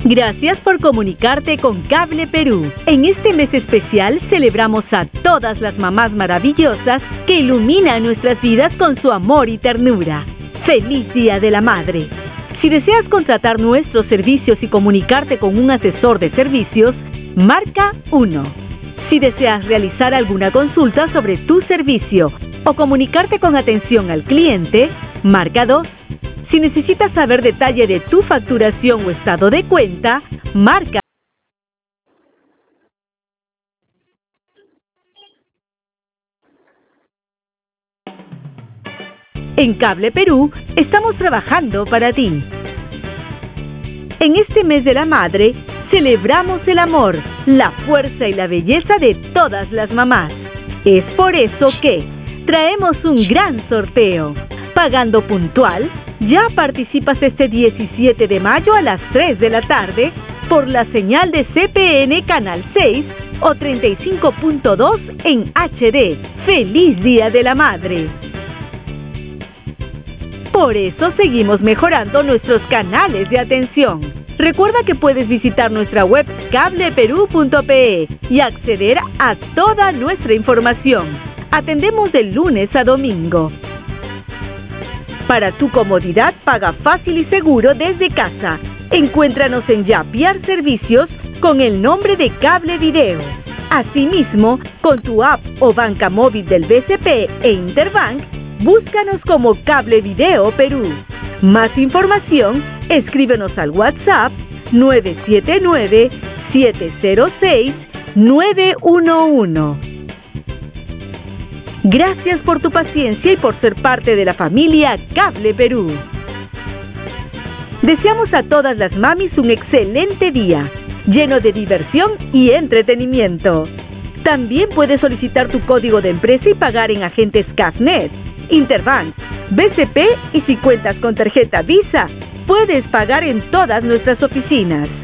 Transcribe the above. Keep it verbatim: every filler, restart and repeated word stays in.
Gracias por comunicarte con Cable Perú. En este mes especial celebramos a todas las mamás maravillosas que iluminan nuestras vidas con su amor y ternura. ¡Feliz Día de la Madre! Si deseas contratar nuestros servicios y comunicarte con un asesor de servicios, marca uno. Si deseas realizar alguna consulta sobre tu servicio o comunicarte con atención al cliente, marca dos. Si necesitas saber detalle de tu facturación o estado de cuenta, marca. En Cable Perú estamos trabajando para ti. En este mes de la madre, celebramos el amor, la fuerza y la belleza de todas las mamás. Es por eso que traemos un gran sorteo. Pagando puntual, ya participas este diecisiete de mayo a las tres de la tarde por la señal de C P N Canal seis o treinta y cinco punto dos en H D. ¡Feliz Día de la Madre! Por eso seguimos mejorando nuestros canales de atención. Recuerda que puedes visitar nuestra web cable perú punto pe y acceder a toda nuestra información. Atendemos de lunes a domingo. Para tu comodidad, paga fácil y seguro desde casa. Encuéntranos en Yapiar Servicios con el nombre de Cable Video. Asimismo, con tu app o banca móvil del B C P e Interbank, búscanos como Cable Video Perú. Más información, escríbenos al WhatsApp nueve siete nueve, siete cero seis, nueve uno uno. Gracias por tu paciencia y por ser parte de la familia Cable Perú. Deseamos a todas las mamis un excelente día, lleno de diversión y entretenimiento. También puedes solicitar tu código de empresa y pagar en agentes Cafnet, Interbank, B C P y si cuentas con tarjeta Visa, puedes pagar en todas nuestras oficinas.